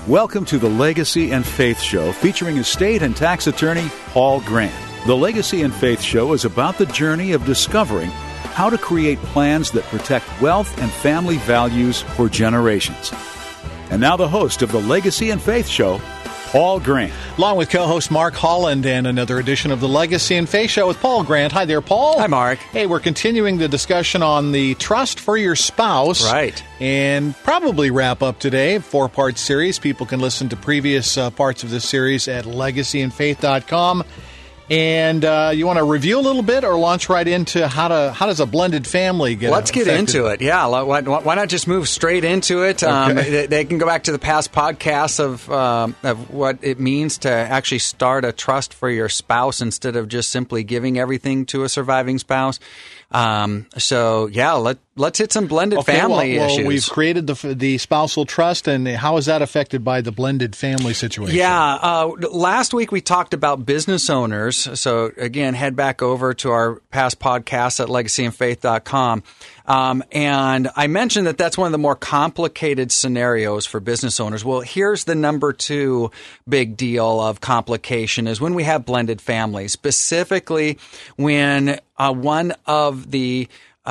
Welcome to the Legacy and Faith Show, featuring estate and tax attorney Paul Grant. The Legacy and Faith Show is about the journey of discovering how to create plans that protect wealth and family values for generations. And now the host of the Legacy and Faith Show, Paul Grant. Along with co-host Mark Holland and another edition of the Legacy and Faith Show with Paul Grant. Hi there, Paul. Hi, Mark. Hey, we're continuing the discussion on the trust for your spouse. Right. And probably wrap up today, a 4-part series. People can listen to previous parts of this series at legacyandfaith.com. And you want to review a little bit or launch right into how does a blended family get Let's affected? get into it. Yeah. Why not just move straight into it? Okay. They can go back to the past podcasts of what it means to actually start a trust for your spouse instead of just simply giving everything to a surviving spouse. Let's hit some blended family issues. Well, we've created the spousal trust, and how is that affected by the blended family situation? Yeah. Last week we talked about business owners. So again, head back over to our past podcasts at legacyandfaith.com. And I mentioned that that's one of the more complicated scenarios for business owners. Well, here's the number 2 big deal of complication is when we have blended families, specifically when one of the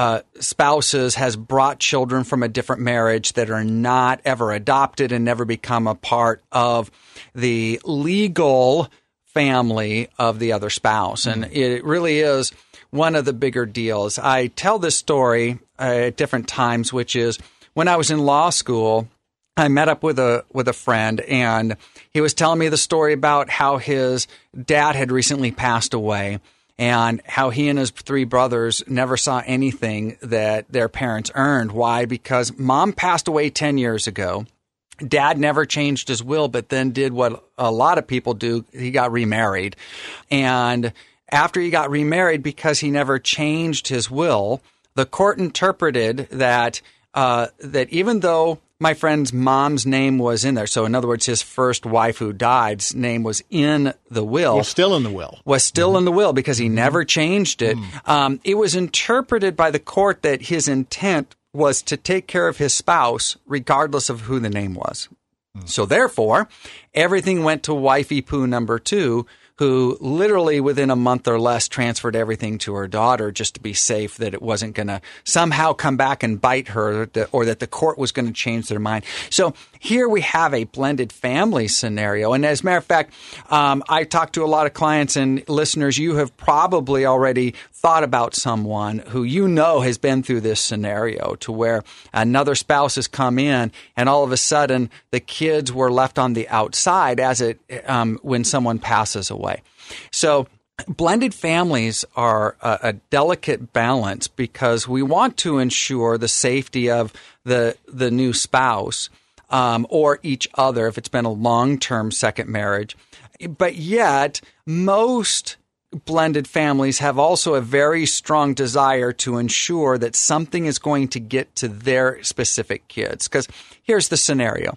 spouses has brought children from a different marriage that are not ever adopted and never become a part of the legal family of the other spouse. And it really is one of the bigger deals. I tell this story at different times, which is when I was in law school, I met up with a friend, and he was telling me the story about how his dad had recently passed away and how he and his 3 brothers never saw anything that their parents earned. Why? Because mom passed away 10 years ago. Dad never changed his will, but then did what a lot of people do. He got remarried. And after he got remarried, because he never changed his will, the court interpreted that even though my friend's mom's name was in there, so in other words, his first wife who died's name was in the will. Was still in the will. Was still in the will because he never changed it. It was interpreted by the court that his intent was to take care of his spouse regardless of who the name was. So therefore, everything went to wifey poo number 2, who literally within a month or less transferred everything to her daughter just to be safe that it wasn't going to somehow come back and bite her or that the court was going to change their mind. So here we have a blended family scenario. And as a matter of fact, I talked to a lot of clients and listeners. You have probably already thought about someone who you know has been through this scenario to where another spouse has come in and all of a sudden the kids were left on the outside when someone passes away. So blended families are a delicate balance because we want to ensure the safety of the new spouse or each other if it's been a long-term second marriage. But yet, most blended families have also a very strong desire to ensure that something is going to get to their specific kids. Because here's the scenario.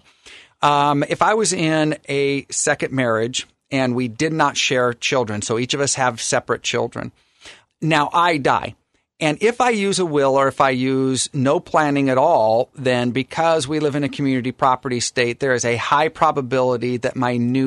If I was in a second marriage and we did not share children, so each of us have separate children, now I die. And if I use a will or if I use no planning at all, then because we live in a community property state, there is a high probability that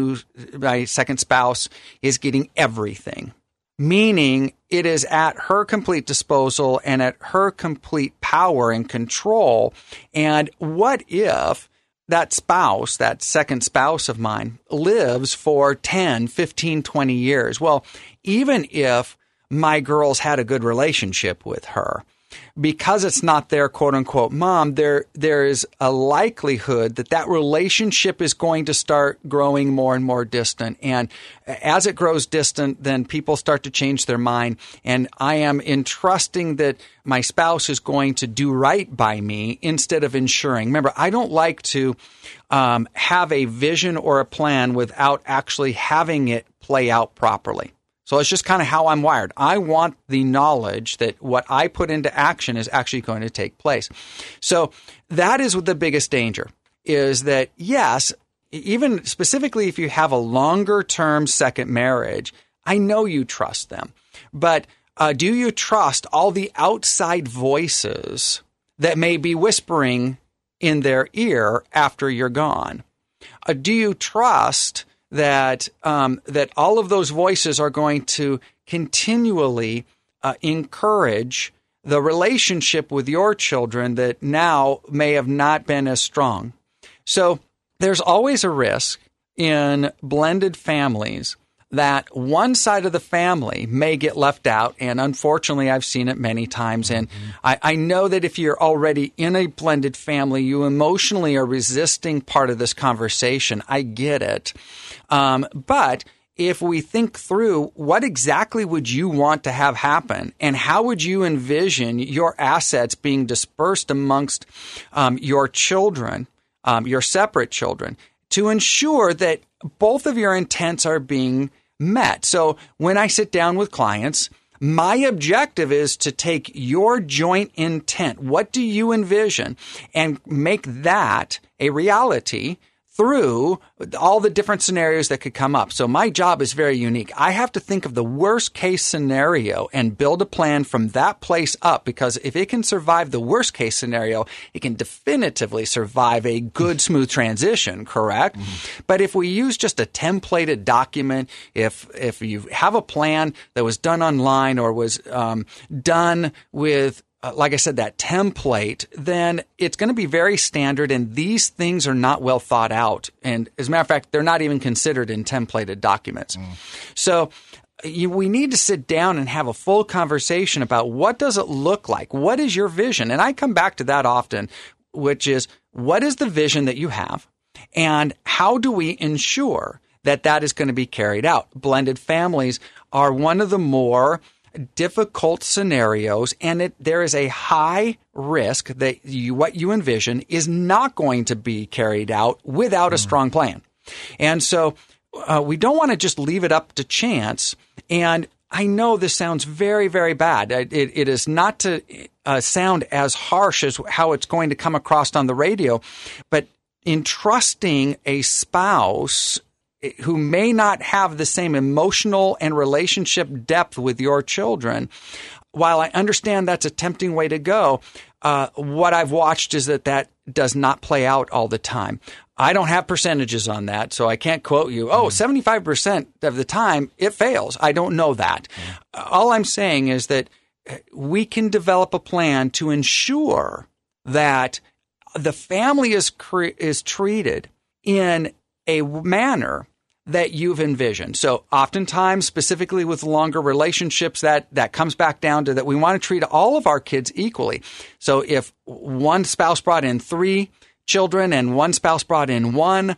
my second spouse is getting everything. Meaning it is at her complete disposal and at her complete power and control. And what if that spouse, that second spouse of mine, lives for 10, 15, 20 years? Well, even if my girls had a good relationship with her, because it's not their quote-unquote mom, there is a likelihood that relationship is going to start growing more and more distant. And as it grows distant, then people start to change their mind. And I am entrusting that my spouse is going to do right by me instead of ensuring. Remember, I don't like to have a vision or a plan without actually having it play out properly. So it's just kind of how I'm wired. I want the knowledge that what I put into action is actually going to take place. So that is the biggest danger, is that, yes, even specifically if you have a longer term second marriage, I know you trust them. But do you trust all the outside voices that may be whispering in their ear after you're gone? Do you trust that that all of those voices are going to continually encourage the relationship with your children that now may have not been as strong? So there's always a risk in blended families that one side of the family may get left out. And unfortunately, I've seen it many times. And I know that if you're already in a blended family, you emotionally are resisting part of this conversation. I get it. But if we think through what exactly would you want to have happen and how would you envision your assets being dispersed amongst your children, your separate children, to ensure that both of your intents are being met. So when I sit down with clients, my objective is to take your joint intent. What do you envision? And make that a reality through all the different scenarios that could come up. So my job is very unique. I have to think of the worst case scenario and build a plan from that place up, because if it can survive the worst case scenario, it can definitively survive a good, smooth transition, correct? Mm-hmm. But if we use just a templated document, if you have a plan that was done online or was done with like I said, that template, then it's going to be very standard, and these things are not well thought out. And as a matter of fact, they're not even considered in templated documents. So we need to sit down and have a full conversation about what does it look like? What is your vision? And I come back to that often, which is, what is the vision that you have? And how do we ensure that that is going to be carried out? Blended families are one of the more difficult scenarios, and there is a high risk that what you envision is not going to be carried out without a strong plan. And so we don't want to just leave it up to chance. And I know this sounds very, very bad. It is not to sound as harsh as how it's going to come across on the radio, but entrusting a spouse who may not have the same emotional and relationship depth with your children, while I understand that's a tempting way to go, what I've watched is that does not play out all the time. I don't have percentages on that, so I can't quote you, 75% of the time it fails. I don't know that. All I'm saying is that we can develop a plan to ensure that the family is treated in a manner that you've envisioned. So oftentimes, specifically with longer relationships, that comes back down to that we want to treat all of our kids equally. So if one spouse brought in 3 children and one spouse brought in 1,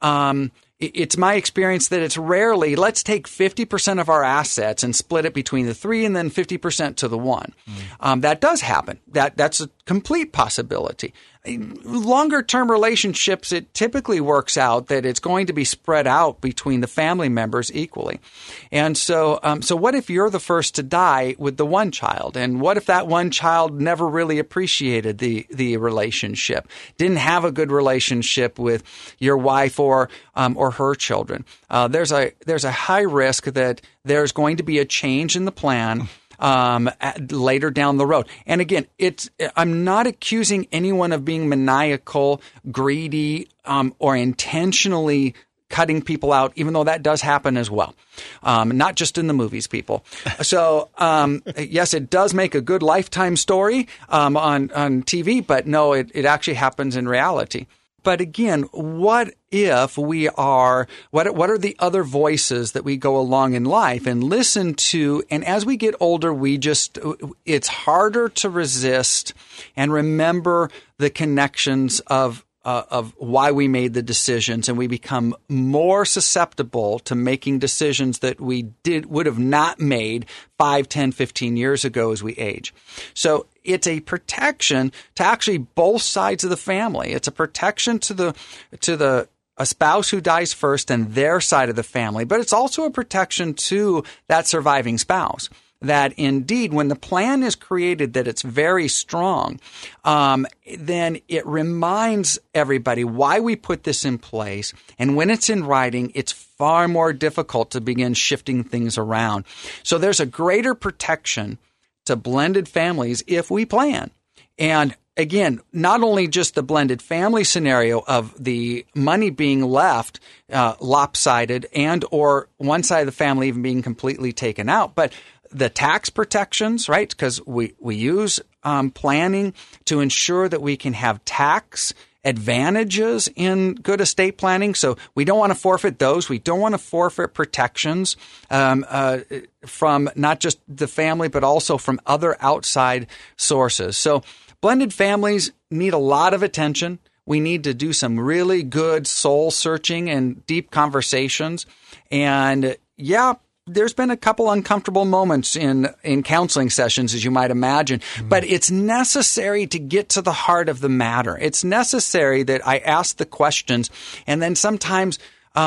it's my experience that it's rarely, let's take 50% of our assets and split it between the 3 and then 50% to the 1. That does happen. That's a complete possibility. Longer term relationships, it typically works out that it's going to be spread out between the family members equally. And so what if you're the first to die with the one child? And what if that one child never really appreciated the relationship, didn't have a good relationship with your wife or her children? There's a high risk that there's going to be a change in the plan later down the road. And again, I'm not accusing anyone of being maniacal, greedy, or intentionally cutting people out, even though that does happen as well. Not just in the movies, people. So, yes, it does make a good Lifetime story, on TV, but no, it actually happens in reality. But again, what if what are the other voices that we go along in life and listen to? And as we get older, it's harder to resist and remember the connections of why we made the decisions, and we become more susceptible to making decisions that we would have not made 5, 10, 15 years ago as we age. So it's a protection to actually both sides of the family. It's a protection to a spouse who dies first and their side of the family, but it's also a protection to that surviving spouse. That indeed, when the plan is created, that it's very strong, then it reminds everybody why we put this in place. And when it's in writing, it's far more difficult to begin shifting things around. So there's a greater protection to blended families if we plan. And again, not only just the blended family scenario of the money being left lopsided and or one side of the family even being completely taken out, but the tax protections, right? Because we use planning to ensure that we can have tax advantages in good estate planning. So we don't want to forfeit those. We don't want to forfeit protections from not just the family, but also from other outside sources. So blended families need a lot of attention. We need to do some really good soul searching and deep conversations. And yeah, there's been a couple uncomfortable moments in counseling sessions, as you might imagine, but it's necessary to get to the heart of the matter. It's necessary that I ask the questions, and then sometimes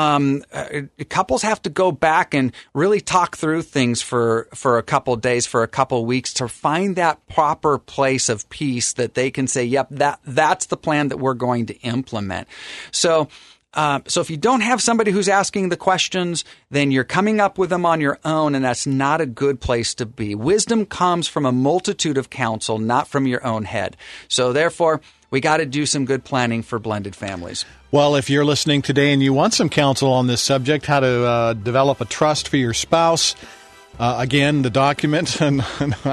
couples have to go back and really talk through things for a couple of days, for a couple of weeks to find that proper place of peace that they can say, yep, that's the plan that we're going to implement. So if you don't have somebody who's asking the questions, then you're coming up with them on your own, and that's not a good place to be. Wisdom comes from a multitude of counsel, not from your own head. So therefore, we got to do some good planning for blended families. Well, if you're listening today and you want some counsel on this subject, how to develop a trust for your spouse, again, the document, and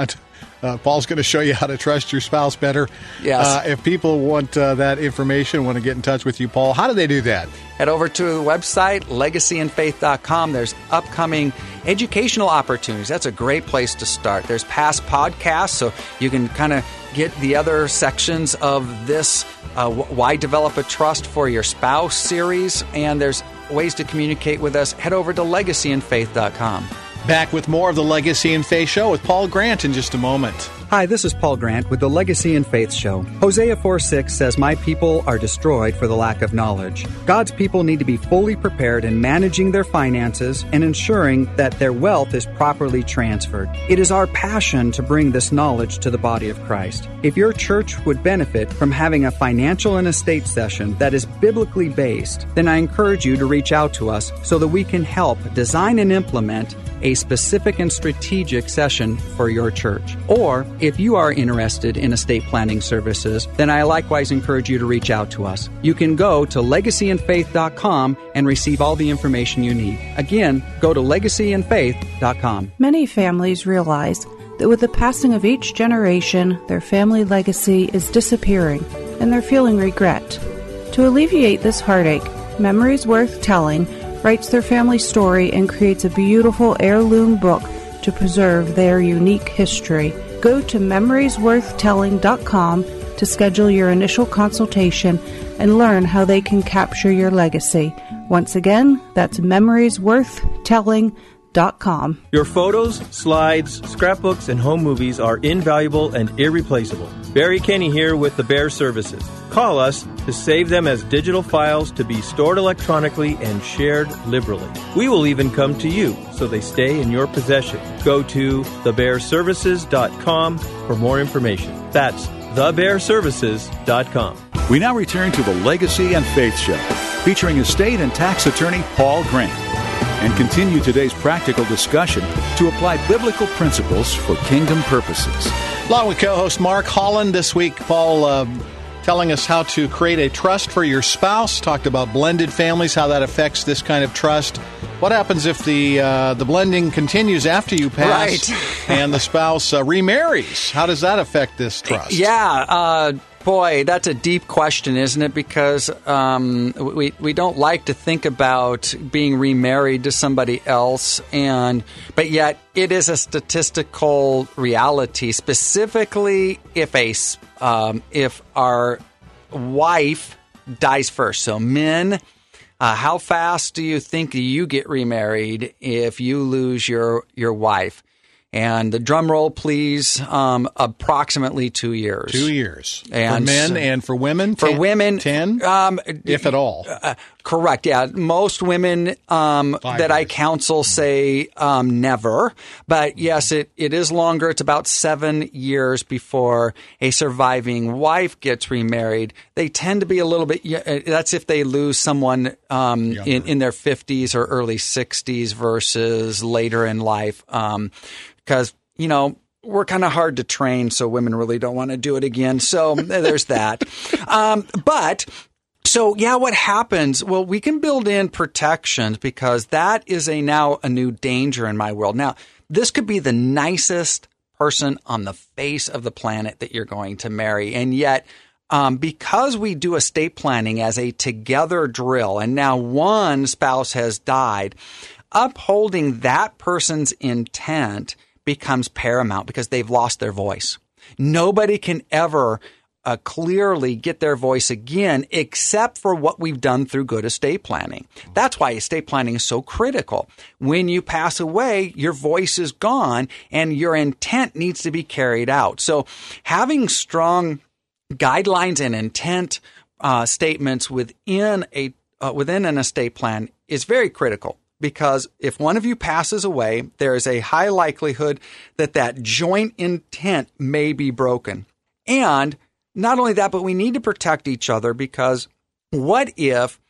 Paul's going to show you how to trust your spouse better. Yes. If people want that information, want to get in touch with you, Paul, how do they do that? Head over to the website, legacyandfaith.com. There's upcoming educational opportunities. That's a great place to start. There's past podcasts, so you can kind of get the other sections of this Why Develop a Trust for Your Spouse series. And there's ways to communicate with us. Head over to legacyandfaith.com. Back with more of the Legacy and Faith Show with Paul Grant in just a moment. Hi, this is Paul Grant with the Legacy and Faith Show. Hosea 4:6 says, "My people are destroyed for the lack of knowledge." God's people need to be fully prepared in managing their finances and ensuring that their wealth is properly transferred. It is our passion to bring this knowledge to the body of Christ. If your church would benefit from having a financial and estate session that is biblically based, then I encourage you to reach out to us so that we can help design and implement a specific and strategic session for your church. Or, if you are interested in estate planning services, then I likewise encourage you to reach out to us. You can go to legacyandfaith.com and receive all the information you need. Again, go to legacyandfaith.com. Many families realize that with the passing of each generation, their family legacy is disappearing, and they're feeling regret. To alleviate this heartache, Memories Worth Telling writes their family story and creates a beautiful heirloom book to preserve their unique history. Go to memoriesworthtelling.com to schedule your initial consultation and learn how they can capture your legacy. Once again, that's memoriesworthtelling.com. Your photos, slides, scrapbooks, and home movies are invaluable and irreplaceable. Barry Kenny here with the Bear Services. Call us to save them as digital files to be stored electronically and shared liberally. We will even come to you so they stay in your possession. Go to thebearservices.com for more information. That's thebearservices.com. We now return to the Legacy and Faith Show, featuring estate and tax attorney Paul Grant, and continue today's practical discussion to apply biblical principles for kingdom purposes. Along with co-host Mark Holland this week, Paul telling us how to create a trust for your spouse. Talked about blended families, how that affects this kind of trust. What happens if the blending continues after you pass, right, and the spouse remarries? How does that affect this trust? Yeah, boy, that's a deep question, isn't it? Because we don't like to think about being remarried to somebody else, but yet it is a statistical reality. Specifically, if our wife dies first, so men. How fast do you think you get remarried if you lose your wife? And the drum roll, please, approximately 2 years. 2 years. And for men and for women? For women. 10? If at all. Correct, yeah. Most women that I counsel say never. But yes, it is longer. It's about 7 years before a surviving wife gets remarried. They tend to be a little bit, that's if they lose someone in their 50s or early 60s versus later in life. Because, we're kind of hard to train, so women really don't want to do it again. So there's that. What happens? Well, we can build in protections because that is now a new danger in my world. Now, this could be the nicest person on the face of the planet that you're going to marry. And yet, because we do estate planning as a together drill, and now one spouse has died, upholding that person's intent becomes paramount because they've lost their voice. Nobody can ever clearly get their voice again, except for what we've done through good estate planning. That's why estate planning is so critical. When you pass away, your voice is gone and your intent needs to be carried out. So having strong guidelines and intent statements within an estate plan is very critical. Because if one of you passes away, there is a high likelihood that joint intent may be broken. And not only that, but we need to protect each other because what if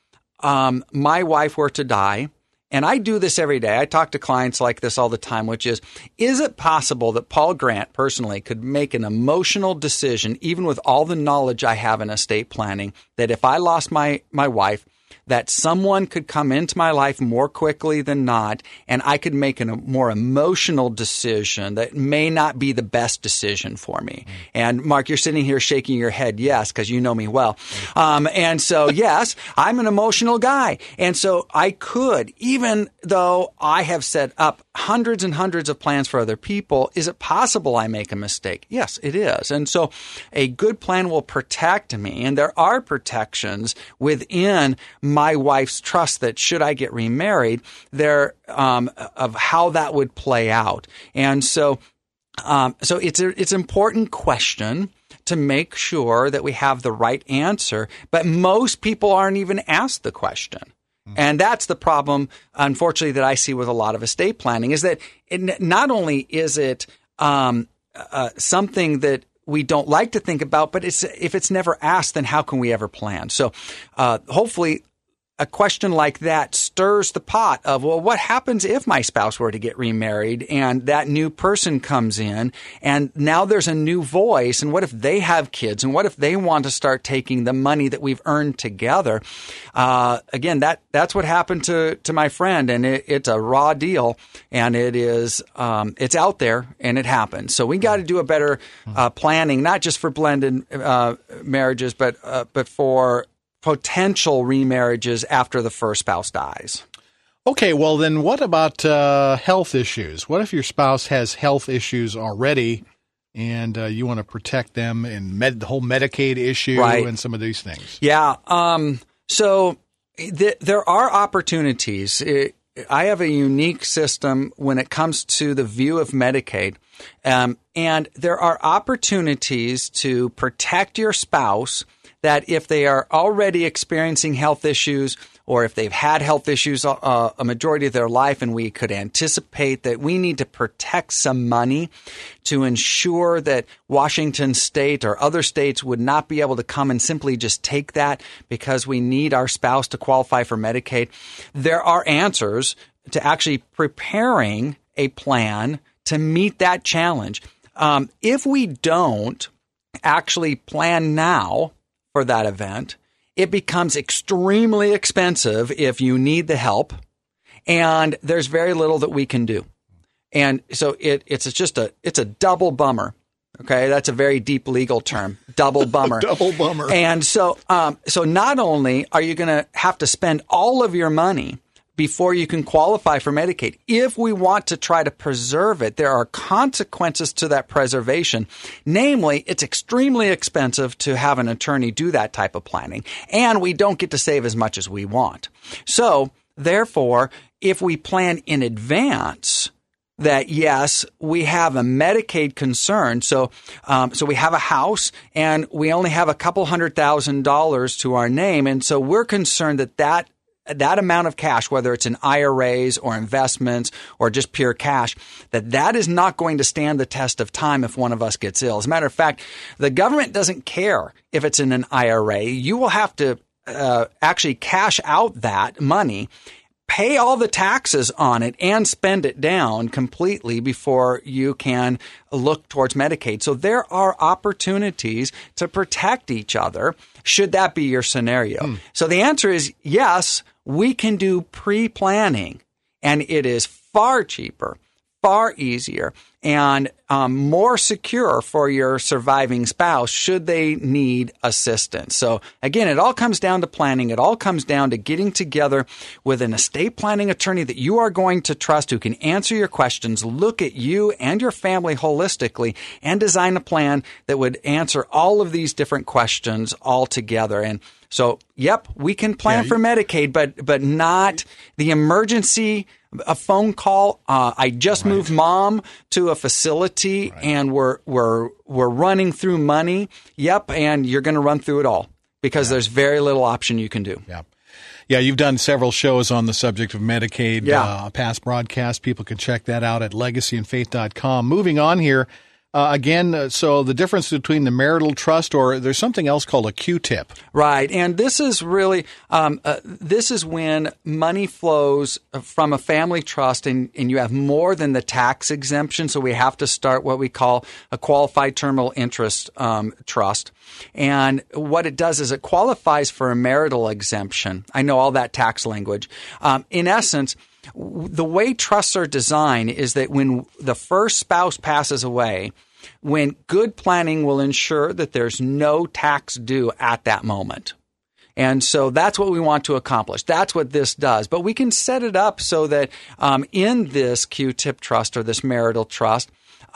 my wife were to die? And I do this every day. I talk to clients like this all the time, which is it possible that Paul Grant personally could make an emotional decision, even with all the knowledge I have in estate planning, that if I lost my wife, that someone could come into my life more quickly than not, and I could make a more emotional decision that may not be the best decision for me. And Mark, you're sitting here shaking your head, yes, because you know me well. And so, yes, I'm an emotional guy. And so I could, even though I have set up hundreds and hundreds of plans for other people, is it possible I make a mistake? Yes, it is. And so a good plan will protect me. And there are protections within my wife's trust that should I get remarried, there of how that would play out. And so it's an important question to make sure that we have the right answer, but most people aren't even asked the question. And that's the problem, unfortunately, that I see with a lot of estate planning is that not only is it something that we don't like to think about, but if it's never asked, then how can we ever plan? So hopefully a question like that stirs the pot of, well, what happens if my spouse were to get remarried and that new person comes in and now there's a new voice? And what if they have kids? And what if they want to start taking the money that we've earned together? Again, that's what happened to my friend, and it's a raw deal, and it is it's out there and it happens. So we got to do a better planning, not just for blended marriages, but for potential remarriages after the first spouse dies. Okay, well then what about health issues? What if your spouse has health issues already and you want to protect them and the whole Medicaid issue and some of these things? Yeah, so there are opportunities. I have a unique system when it comes to the view of Medicaid. And there are opportunities to protect your spouse that if they are already experiencing health issues or if they've had health issues a majority of their life and we could anticipate that we need to protect some money to ensure that Washington State or other states would not be able to come and simply just take that because we need our spouse to qualify for Medicaid, there are answers to actually preparing a plan to meet that challenge. If we don't actually plan now for that event, it becomes extremely expensive if you need the help, and there's very little that we can do. And so it's a double bummer. Okay, that's a very deep legal term, double bummer. Double bummer. And so not only are you going to have to spend all of your money before you can qualify for Medicaid. If we want to try to preserve it, there are consequences to that preservation. Namely, it's extremely expensive to have an attorney do that type of planning, and we don't get to save as much as we want. So, therefore, if we plan in advance that, yes, we have a Medicaid concern, so we have a house and we only have a couple $100,000 to our name, and so we're concerned that amount of cash, whether it's in IRAs or investments or just pure cash, that is not going to stand the test of time if one of us gets ill. As a matter of fact, the government doesn't care if it's in an IRA. You will have to actually cash out that money, pay all the taxes on it and spend it down completely before you can look towards Medicaid. So there are opportunities to protect each other should that be your scenario. So the answer is yes, we can do pre-planning, and it is far cheaper, far easier, and more secure for your surviving spouse should they need assistance. So again, it all comes down to planning. It all comes down to getting together with an estate planning attorney that you are going to trust, who can answer your questions, look at you and your family holistically, and design a plan that would answer all of these different questions all together. And so, yep, we can plan for Medicaid, but not the emergency. A phone call. I just moved mom to a facility, and we're running through money. Yep, and you're going to run through it all because there's very little option you can do. Yeah. Yeah, you've done several shows on the subject of Medicaid, past broadcasts. People can check that out at legacyandfaith.com. Moving on here. Again, so the difference between the marital trust, or there's something else called a Q-tip. Right. And this is really, this is when money flows from a family trust and you have more than the tax exemption. So we have to start what we call a qualified terminal interest trust. And what it does is it qualifies for a marital exemption. I know all that tax language. In essence, the way trusts are designed is that when the first spouse passes away, when good planning will ensure that there's no tax due at that moment. And so that's what we want to accomplish. That's what this does. But we can set it up so that in this Q-tip trust or this marital trust,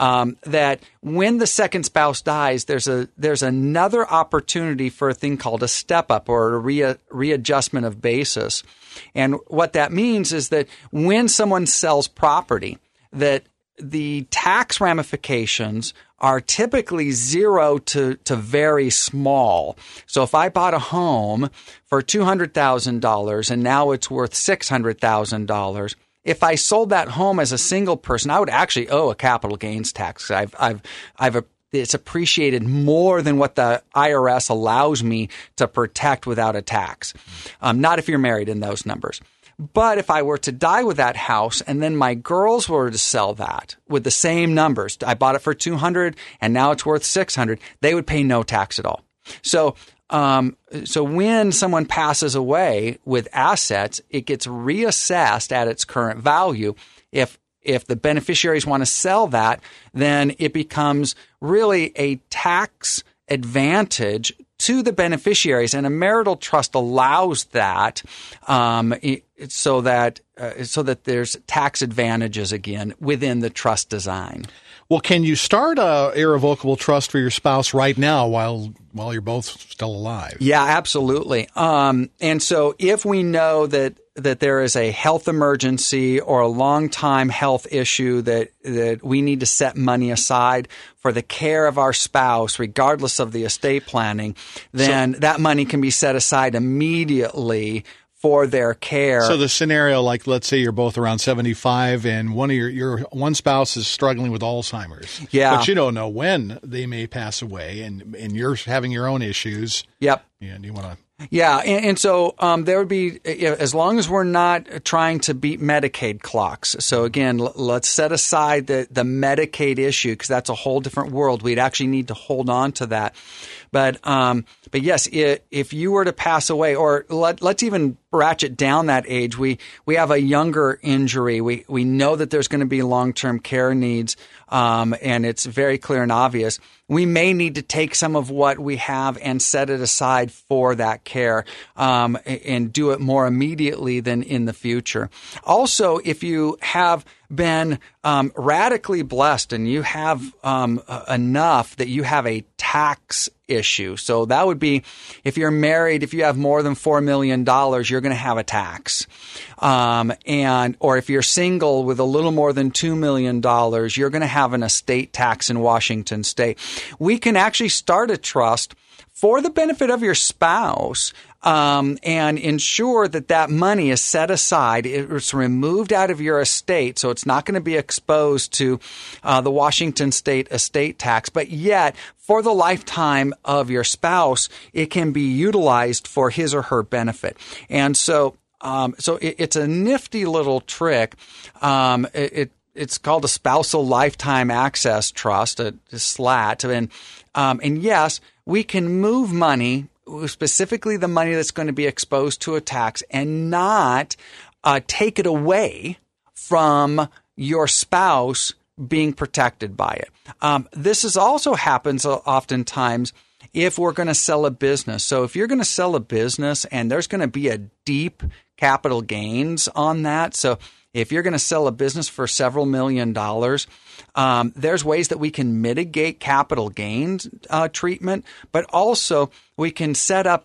that when the second spouse dies, there's another opportunity for a thing called a step-up or a readjustment of basis. And what that means is that when someone sells property, that the tax ramifications are typically zero to very small. So if I bought a home for $200,000 and now it's worth $600,000, if I sold that home as a single person, I would actually owe a capital gains tax. It's appreciated more than what the IRS allows me to protect without a tax. Not if you're married in those numbers. But if I were to die with that house and then my girls were to sell that with the same numbers, I bought it for $200 and now it's worth $600, they would pay no tax at all. So when someone passes away with assets, it gets reassessed at its current value. If the beneficiaries want to sell that, then it becomes really a tax advantage to the beneficiaries, and a marital trust allows that, so that there's tax advantages again within the trust design. Well, can you start a irrevocable trust for your spouse right now while you're both still alive? Yeah, absolutely. And so if we know that there is a health emergency or a long-time health issue that we need to set money aside for the care of our spouse, regardless of the estate planning, then that money can be set aside immediately for their care. So the scenario, like let's say you're both around 75 and one of your one spouse is struggling with Alzheimer's. Yeah. But you don't know when they may pass away and you're having your own issues. Yep. And you want to... Yeah, and so there would be, as long as we're not trying to beat Medicaid clocks. So again, let's set aside the Medicaid issue because that's a whole different world. We'd actually need to hold on to that. But yes, if you were to pass away, or let's even ratchet down that age, we have a younger injury. We know that there's going to be long-term care needs, and it's very clear and obvious. We may need to take some of what we have and set it aside for that care, and do it more immediately than in the future. Also, if you have been radically blessed and you have enough that you have a tax issue. So that would be if you're married, if you have more than $4 million, you're going to have a tax. Or if you're single with a little more than $2 million, you're going to have an estate tax in Washington state. We can actually start a trust for the benefit of your spouse, and ensure that money is set aside. It's removed out of your estate, so it's not going to be exposed to the Washington state estate tax. But yet, for the lifetime of your spouse, it can be utilized for his or her benefit. And so So it's a nifty little trick. It's called a spousal lifetime access trust, a SLAT. And yes, we can move money, specifically the money that's going to be exposed to a tax, and not take it away from your spouse being protected by it. This also happens oftentimes if we're going to sell a business. So if you're going to sell a business and there's going to be a deep capital gains on that, so if you're going to sell a business for several $1 million, there's ways that we can mitigate capital gains treatment, but also we can set up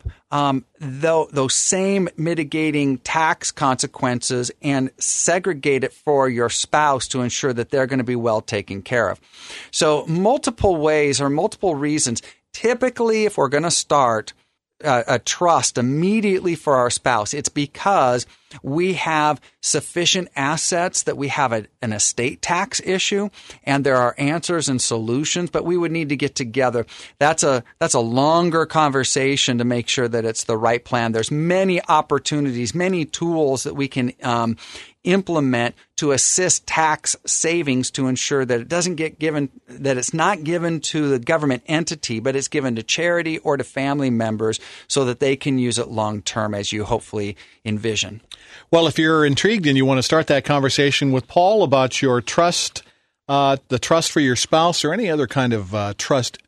those same mitigating tax consequences and segregate it for your spouse to ensure that they're going to be well taken care of. So multiple ways or multiple reasons. Typically, if we're going to start a trust immediately for our spouse, it's because we have sufficient assets that we have an estate tax issue, and there are answers and solutions, but we would need to get together. That's a longer conversation to make sure that it's the right plan. There's many opportunities, many tools that we can implement to assist tax savings to ensure that it doesn't get given, that it's not given to the government entity, but it's given to charity or to family members so that they can use it long term, as you hopefully envision. Well, if you're intrigued and you want to start that conversation with Paul about your trust, the trust for your spouse or any other kind of trust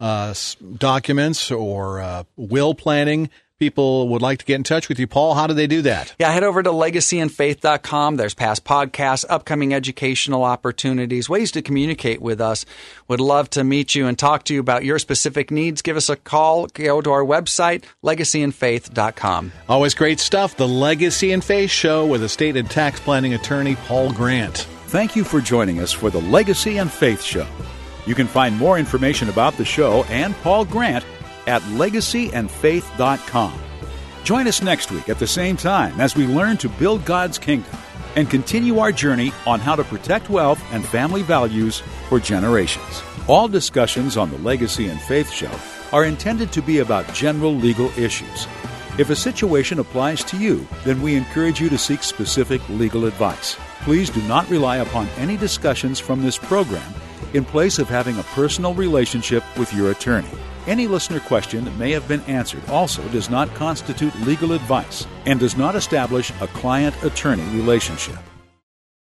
documents or will planning, people would like to get in touch with you. Paul, how do they do that? Yeah, head over to legacyandfaith.com. There's past podcasts, upcoming educational opportunities, ways to communicate with us. Would love to meet you and talk to you about your specific needs. Give us a call. Go to our website, legacyandfaith.com. Always great stuff. The Legacy and Faith Show with estate and tax planning attorney Paul Grant. Thank you for joining us for the Legacy and Faith Show. You can find more information about the show and Paul Grant at legacyandfaith.com. Join us next week at the same time as we learn to build God's kingdom and continue our journey on how to protect wealth and family values for generations. All discussions on the Legacy and Faith Show are intended to be about general legal issues. If a situation applies to you, then we encourage you to seek specific legal advice. Please do not rely upon any discussions from this program in place of having a personal relationship with your attorney. Any listener question that may have been answered also does not constitute legal advice and does not establish a client-attorney relationship.